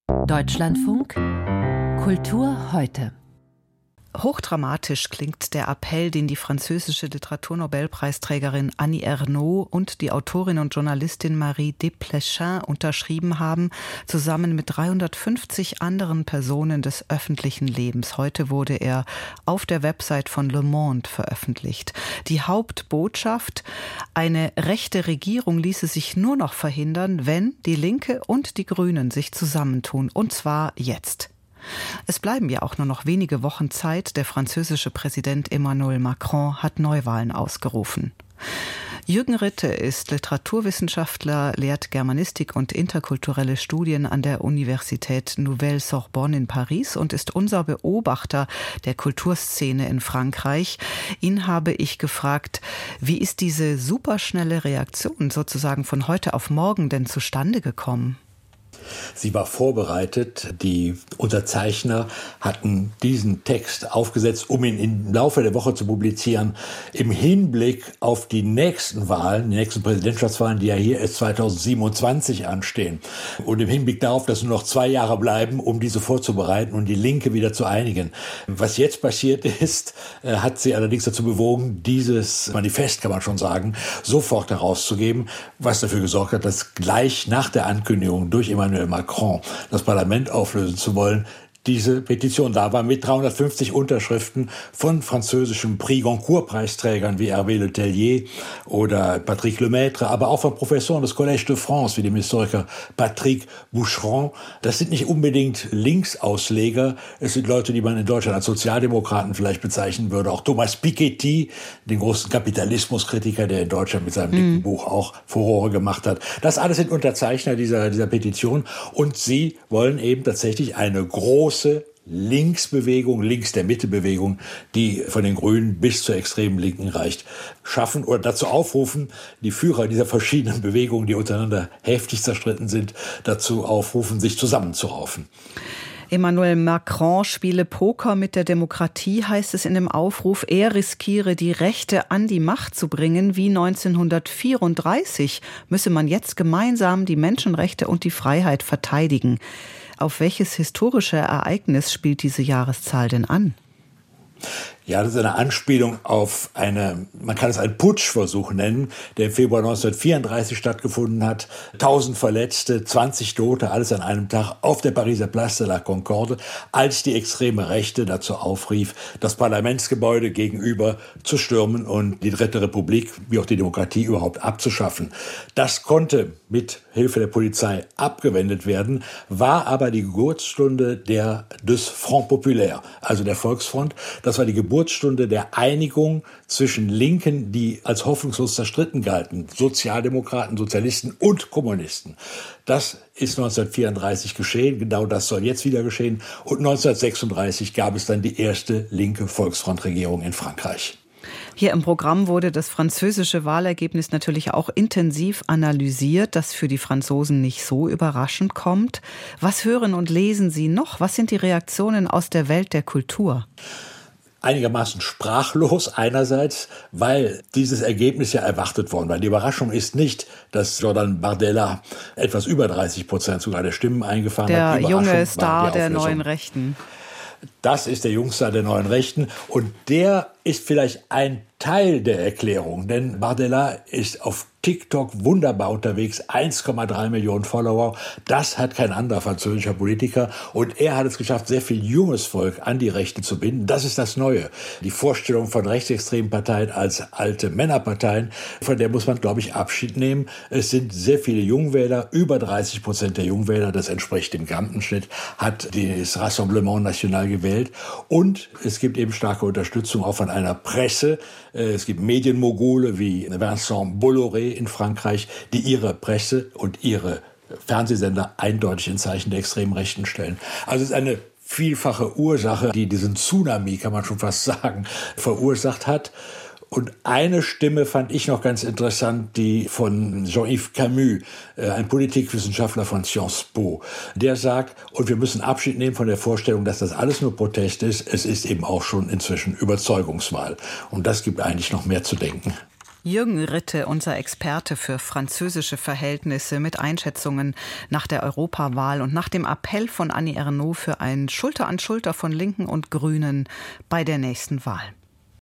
Deutschlandfunk Kultur heute. Hochdramatisch klingt der Appell, den die französische Literaturnobelpreisträgerin Annie Ernaux und die Autorin und Journalistin Marie Desplechin unterschrieben haben, zusammen mit 350 anderen Personen des öffentlichen Lebens. Heute wurde er auf der Website von Le Monde veröffentlicht. Die Hauptbotschaft: Eine rechte Regierung ließe sich nur noch verhindern, wenn die Linke und die Grünen sich zusammentun, und zwar jetzt. Es bleiben ja auch nur noch wenige Wochen Zeit. Der französische Präsident Emmanuel Macron hat Neuwahlen ausgerufen. Jürgen Ritte ist Literaturwissenschaftler, lehrt Germanistik und interkulturelle Studien an der Universität Nouvelle-Sorbonne in Paris und ist unser Beobachter der Kulturszene in Frankreich. Ihn habe ich gefragt, wie ist diese superschnelle Reaktion sozusagen von heute auf morgen denn zustande gekommen? Sie war vorbereitet. Die Unterzeichner hatten diesen Text aufgesetzt, um ihn im Laufe der Woche zu publizieren, im Hinblick auf die nächsten Wahlen, die nächsten Präsidentschaftswahlen, die ja hier erst 2027 anstehen. Und im Hinblick darauf, dass nur noch 2 Jahre bleiben, um diese vorzubereiten und die Linke wieder zu einigen. Was jetzt passiert ist, hat sie allerdings dazu bewogen, dieses Manifest, kann man schon sagen, sofort herauszugeben, was dafür gesorgt hat, dass gleich nach der Ankündigung durch Emmanuel Macron das Parlament auflösen zu wollen, diese Petition da war mit 350 Unterschriften von französischen Prix Goncourt-Preisträgern wie Hervé Le Tellier oder Patrick Lemaitre, aber auch von Professoren des Collège de France wie dem Historiker Patrick Boucheron. Das sind nicht unbedingt Linksausleger, es sind Leute, die man in Deutschland als Sozialdemokraten vielleicht bezeichnen würde. Auch Thomas Piketty, den großen Kapitalismuskritiker, der in Deutschland mit seinem dicken Buch auch Furore gemacht hat. Das alles sind Unterzeichner dieser Petition und sie wollen eben tatsächlich eine große Linksbewegung, Links-der-Mitte-Bewegung, die von den Grünen bis zur extremen Linken reicht, schaffen oder dazu aufrufen, die Führer dieser verschiedenen Bewegungen, die untereinander heftig zerstritten sind, dazu aufrufen, sich zusammenzuraufen. Emmanuel Macron spiele Poker mit der Demokratie, heißt es in dem Aufruf. Er riskiere, die Rechte an die Macht zu bringen. Wie 1934 müsse man jetzt gemeinsam die Menschenrechte und die Freiheit verteidigen. Auf welches historische Ereignis spielt diese Jahreszahl denn an? Ja, das ist eine Anspielung auf man kann es einen Putschversuch nennen, der im Februar 1934 stattgefunden hat. 1000 Verletzte, 20 Tote, alles an einem Tag auf der Pariser Place de la Concorde, als die extreme Rechte dazu aufrief, das Parlamentsgebäude gegenüber zu stürmen und die Dritte Republik, wie auch die Demokratie, überhaupt abzuschaffen. Das konnte mit Hilfe der Polizei abgewendet werden, war aber die Geburtsstunde des Front Populaire, also der Volksfront. Das war die Geburtsstunde der Einigung zwischen Linken, die als hoffnungslos zerstritten galten, Sozialdemokraten, Sozialisten und Kommunisten. Das ist 1934 geschehen, genau das soll jetzt wieder geschehen. Und 1936 gab es dann die erste linke Volksfrontregierung in Frankreich. Hier im Programm wurde das französische Wahlergebnis natürlich auch intensiv analysiert, das für die Franzosen nicht so überraschend kommt. Was hören und lesen Sie noch? Was sind die Reaktionen aus der Welt der Kultur? Einigermaßen sprachlos einerseits, weil dieses Ergebnis ja erwartet worden war. Die Überraschung ist nicht, dass Jordan Bardella etwas über 30% sogar der Stimmen eingefahren hat. Der junge Star der neuen Rechten. Das ist der Jungstar der neuen Rechten und der ist vielleicht ein Teil der Erklärung, denn Bardella ist auf TikTok wunderbar unterwegs, 1,3 Millionen Follower. Das hat kein anderer französischer Politiker und er hat es geschafft, sehr viel junges Volk an die Rechte zu binden. Das ist das Neue. Die Vorstellung von rechtsextremen Parteien als alte Männerparteien, von der muss man, glaube ich, Abschied nehmen. Es sind sehr viele Jungwähler, über 30% der Jungwähler, das entspricht dem Gesamtschnitt, hat das Rassemblement National gewählt und es gibt eben starke Unterstützung auch von einer Presse. Es gibt Medienmogule wie Vincent Bolloré in Frankreich, die ihre Presse und ihre Fernsehsender eindeutig in Zeichen der extremen Rechten stellen. Also es ist eine vielfache Ursache, die diesen Tsunami, kann man schon fast sagen, verursacht hat. Und eine Stimme fand ich noch ganz interessant, die von Jean-Yves Camus, ein Politikwissenschaftler von Sciences Po. Der sagt, und wir müssen Abschied nehmen von der Vorstellung, dass das alles nur Protest ist. Es ist eben auch schon inzwischen Überzeugungswahl. Und das gibt eigentlich noch mehr zu denken. Jürgen Ritte, unser Experte für französische Verhältnisse, mit Einschätzungen nach der Europawahl und nach dem Appell von Annie Ernaux für ein Schulter an Schulter von Linken und Grünen bei der nächsten Wahl.